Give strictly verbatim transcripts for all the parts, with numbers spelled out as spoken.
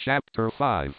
Chapter five.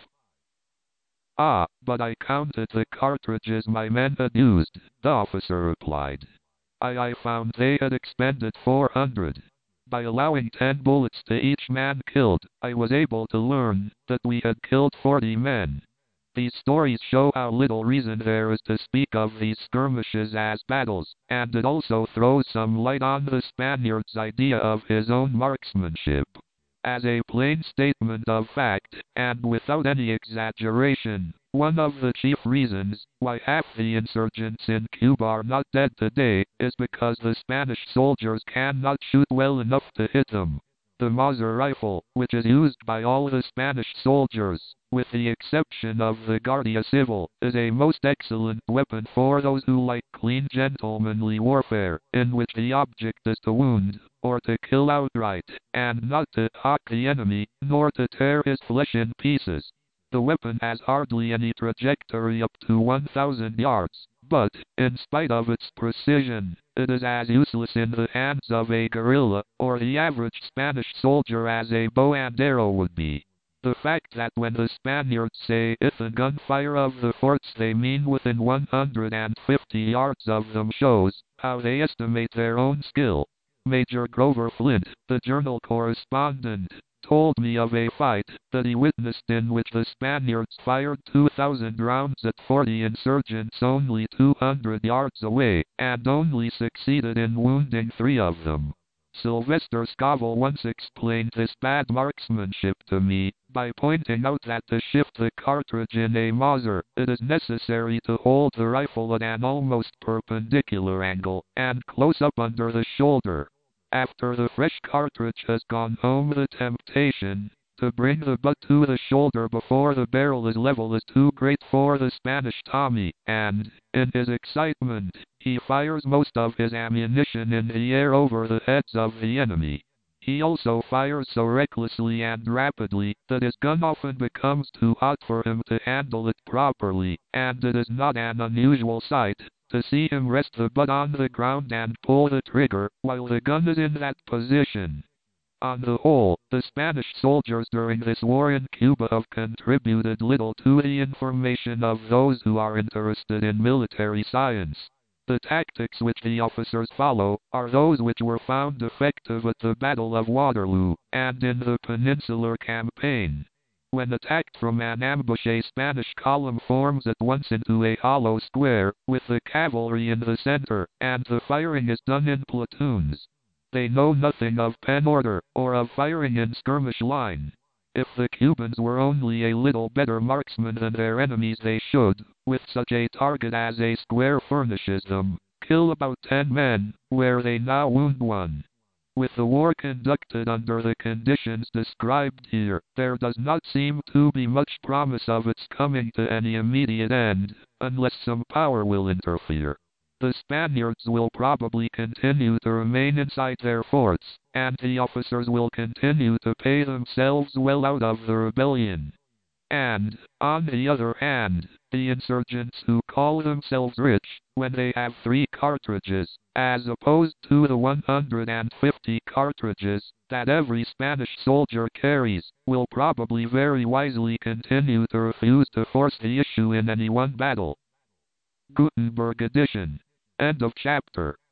Ah, but I counted the cartridges my men had used, the officer replied. I, I found they had expended four hundred. By allowing ten bullets to each man killed, I was able to learn that we had killed forty men. These stories show how little reason there is to speak of these skirmishes as battles, and it also throws some light on the Spaniard's idea of his own marksmanship. As a plain statement of fact, and without any exaggeration, one of the chief reasons why half the insurgents in Cuba are not dead today is because the Spanish soldiers cannot shoot well enough to hit them. The Mauser rifle, which is used by all the Spanish soldiers, with the exception of the Guardia Civil, is a most excellent weapon for those who like clean gentlemanly warfare, in which the object is to wound, or to kill outright, and not to hawk the enemy, nor to tear his flesh in pieces. The weapon has hardly any trajectory up to one thousand yards, but, in spite of its precision, it is as useless in the hands of a guerrilla, or the average Spanish soldier as a bow and arrow would be. The fact that when the Spaniards say within gunfire of the forts they mean within one hundred fifty yards of them shows how they estimate their own skill. Major Grover Flint, the Journal correspondent, told me of a fight that he witnessed in which the Spaniards fired two thousand rounds at forty insurgents only two hundred yards away, and only succeeded in wounding three of them. Sylvester Scoville once explained this bad marksmanship to me by pointing out that to shift the cartridge in a Mauser, it is necessary to hold the rifle at an almost perpendicular angle, and close up under the shoulder. After the fresh cartridge has gone home, the temptation to bring the butt to the shoulder before the barrel is level is too great for the Spanish Tommy, and, in his excitement, he fires most of his ammunition in the air over the heads of the enemy. He also fires so recklessly and rapidly that his gun often becomes too hot for him to handle it properly, and it is not an unusual sight to see him rest the butt on the ground and pull the trigger while the gun is in that position. On the whole, the Spanish soldiers during this war in Cuba have contributed little to the information of those who are interested in military science. The tactics which the officers follow are those which were found effective at the Battle of Waterloo, and in the Peninsular Campaign. When attacked from an ambush, a Spanish column forms at once into a hollow square, with the cavalry in the center, and the firing is done in platoons. They know nothing of pen order, or of firing in skirmish line. If the Cubans were only a little better marksmen than their enemies, they should, with such a target as a square furnishes them, kill about ten men, where they now wound one. With the war conducted under the conditions described here, there does not seem to be much promise of its coming to any immediate end, unless some power will interfere. The Spaniards will probably continue to remain inside their forts, and the officers will continue to pay themselves well out of the rebellion. And, on the other hand, the insurgents who call themselves rich, when they have three cartridges, as opposed to the one hundred fifty cartridges that every Spanish soldier carries, will probably very wisely continue to refuse to force the issue in any one battle. Gutenberg edition. End of chapter.